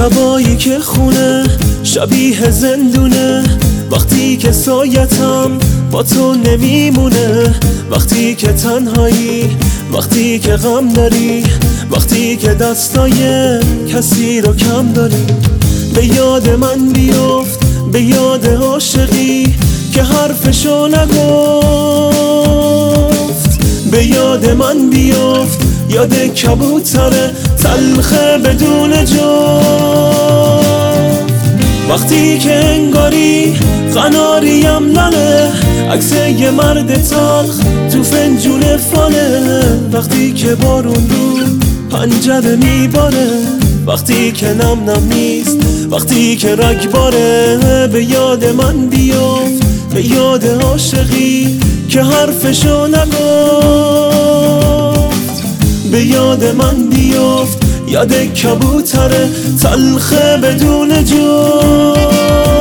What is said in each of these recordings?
شبایی که خونه شبیه زندونه، وقتی که سایتم با تو نمیمونه، وقتی که تنهایی، وقتی که غم داری، وقتی که دستای کسی رو کم داری. به یاد من بیفت، به یاد عاشقی که حرفشو نگفت. به یاد من بیفت، یاد کبوتر تلخه بدون جفت. وقتی که انگاری قناریم ننه، عکس یه مرد تلخ تو فنجون فانه. وقتی که بارون رو پنجره میباره، وقتی که نم نم نیست، وقتی که رگباره. به یاد من بیفت، به یاد عاشقی که حرفشو نگفت. به یاد من بیفت، یاد کبوتر تلخه بدون جفت.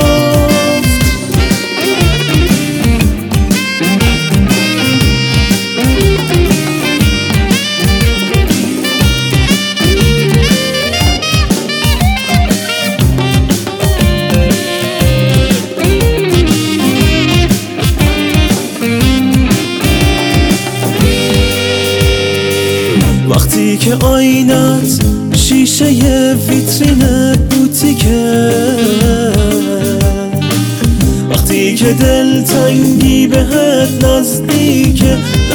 وقتی که آینت شیشه ویترین بوتیکه، وقتی که دلتنگی بهت نزدیکه،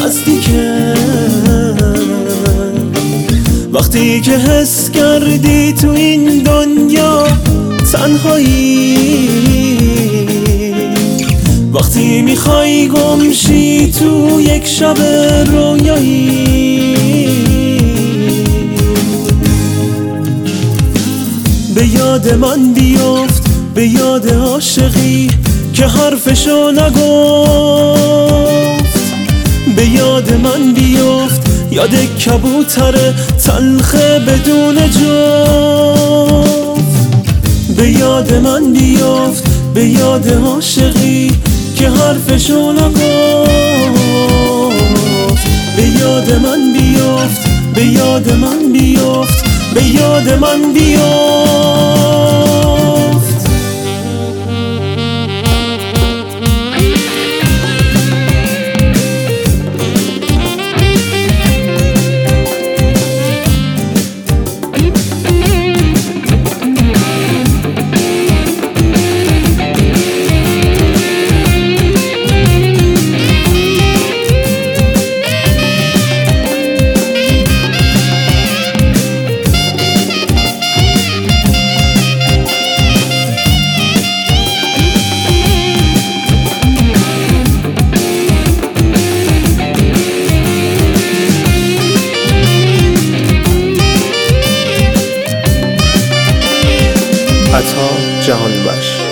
وقتی که حس کردی تو این دنیا تنهایی، وقتی میخوای گمشی تو یک شب رویایی. به یاد من بیفت، به یاد عاشقی که حرفشو نگفت. به یاد من بیفت، یاد کبوتر تلخه بدون جفت. به یاد من بیفت، به یاد عاشقی که حرفشو نگفت. به یاد من بیفت، به یاد من بیفت، به یاد من بیفت. عطا جهانبخش.